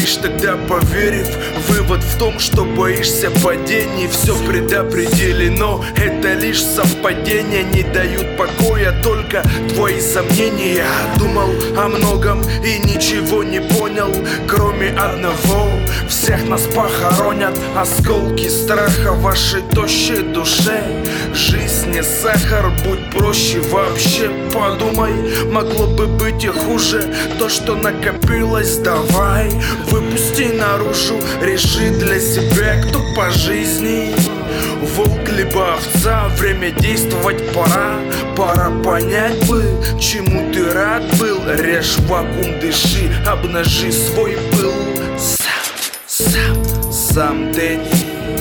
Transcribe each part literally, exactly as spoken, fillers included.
лишь тогда поверив, вывод в том, что боишься падений. Все предопределено, это лишь совпадения, не дают покоя только твои сомнения. Думал о многом и ничего не понял, кроме одного: всех нас похоронят осколки страха в вашей тощей душе. Жизнь не сахар, будь проще вообще. Подумай, могло бы быть и хуже. То, что накопилось, давай выпусти наружу. Реши для себя, кто по жизни волк либо овца. Время действовать пора. Пора понять бы, чему ты рад был. Режь вакуум, дыши, обнажи свой пыл. Сам, сам, сам Дэнни.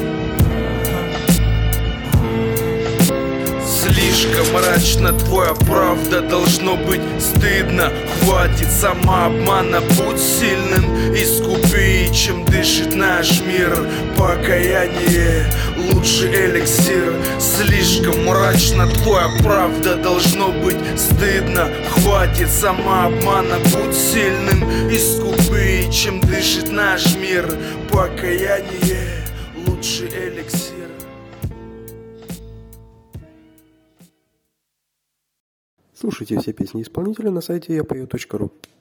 Слишком мрачно, твоя правда, должно быть стыдно. Хватит самообмана, будь сильным, искупи, чем дышит наш мир. Покаяние — лучший эликсир. Слишком мрачно, твоя правда, должно быть стыдно. Хватит самообмана, будь сильным, искупи, чем дышит наш мир. Покаяние — лучший эликсир. Слушайте все песни исполнителя на сайте я пою точка ру.